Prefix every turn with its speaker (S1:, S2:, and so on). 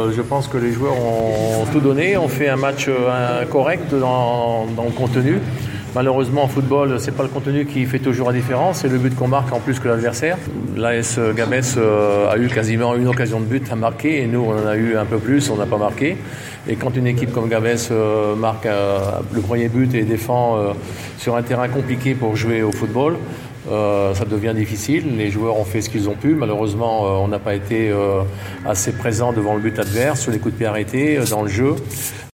S1: je pense que les joueurs ont tout donné, ont fait un match correct dans le contenu. Malheureusement, en football, c'est pas le contenu qui fait toujours la différence, c'est le but qu'on marque en plus que l'adversaire. L'AS Gabès a eu quasiment une occasion de but à marquer et nous, on en a eu un peu plus, on n'a pas marqué. Et quand une équipe comme Gabès marque le premier but et défend sur un terrain compliqué pour jouer au football, ça devient difficile. Les joueurs ont fait ce qu'ils ont pu. Malheureusement, on n'a pas été assez présent devant le but adverse, sur les coups de pied arrêtés, dans le jeu.